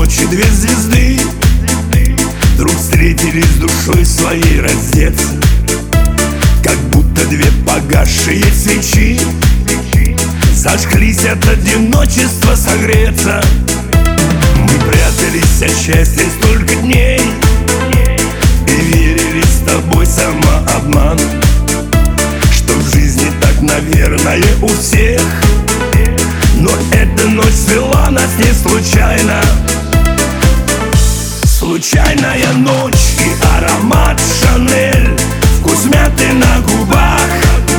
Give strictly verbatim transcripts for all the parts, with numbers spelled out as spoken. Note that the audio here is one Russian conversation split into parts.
ночи две звезды вдруг встретились душой своей раздеться, как будто две погасшие свечи зажглись от одиночества согреться. Мы прятались от счастья столько дней и верили с тобой самообман, что в жизни так, наверное, у всех. Но эта ночь свела нас не случайно. Случайная ночь и аромат Шанель, вкус мяты на губах.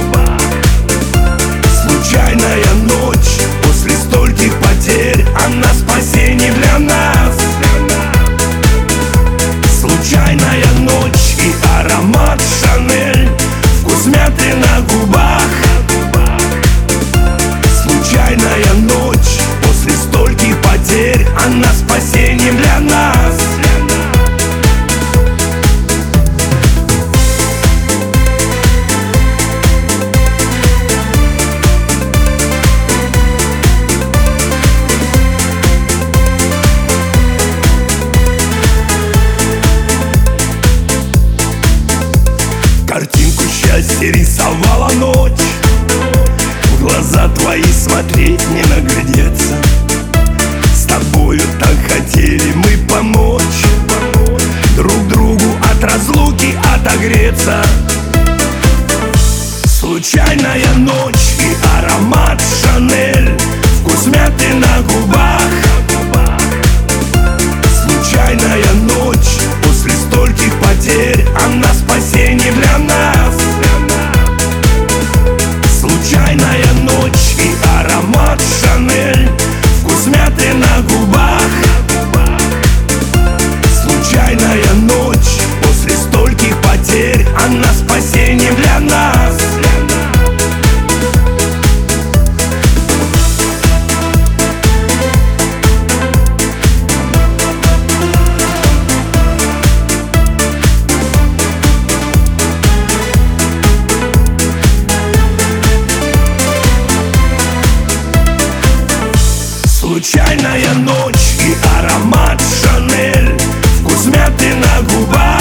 Случайная ночь после стольких потерь, она спасение для нас. Случайная ночь и аромат Шанель, вкус мяты на губах. Случайная ночь после стольких потерь, она спасение для нас. Картинку счастья рисовала ночь, в глаза твои смотреть не наглядеться. С тобою так хотели мы помочь друг другу от разлуки отогреться. Случайная ночь и аромат Шанель, вкус мяты на губах. Случайная ночь после стольких потерь, она спасение для нас. Случайная ночь и аромат Шанель, вкус мяты на губах. Случайная ночь после стольких потерь, она спасение для нас. Случайная ночь и аромат Шанель, вкус мяты на губах.